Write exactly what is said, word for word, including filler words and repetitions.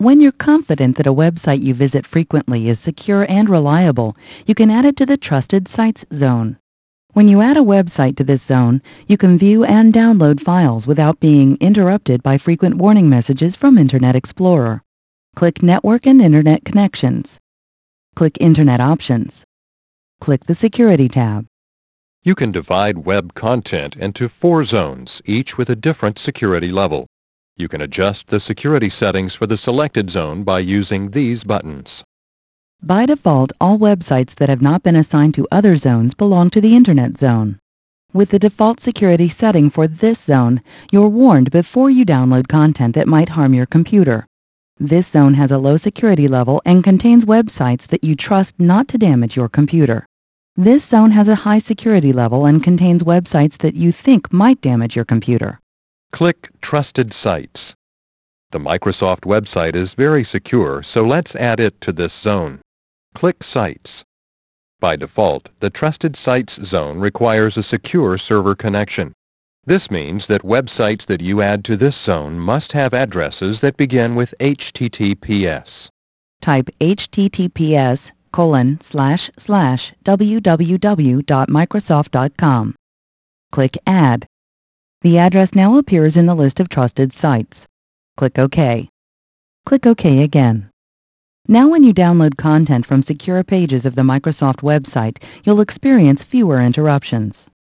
When you're confident that a website you visit frequently is secure and reliable, you can add it to the Trusted Sites zone. When you add a website to this zone, you can view and download files without being interrupted by frequent warning messages from Internet Explorer. Click Network and Internet Connections. Click Internet Options. Click the Security tab. You can divide web content into four zones, each with a different security level. You can adjust the security settings for the selected zone by using these buttons. By default, all websites that have not been assigned to other zones belong to the Internet zone. With the default security setting for this zone, you're warned before you download content that might harm your computer. This zone has a low security level and contains websites that you trust not to damage your computer. This zone has a high security level and contains websites that you think might damage your computer. Click Trusted Sites. The Microsoft website is very secure, so let's add it to this zone. Click Sites. By default, the Trusted Sites zone requires a secure server connection. This means that websites that you add to this zone must have addresses that begin with H T T P S. Type H T T P S colon slash slash w w w dot microsoft dot com. Click Add. The address now appears in the list of trusted sites. Click OK. Click OK again. Now when you download content from secure pages of the Microsoft website, you'll experience fewer interruptions.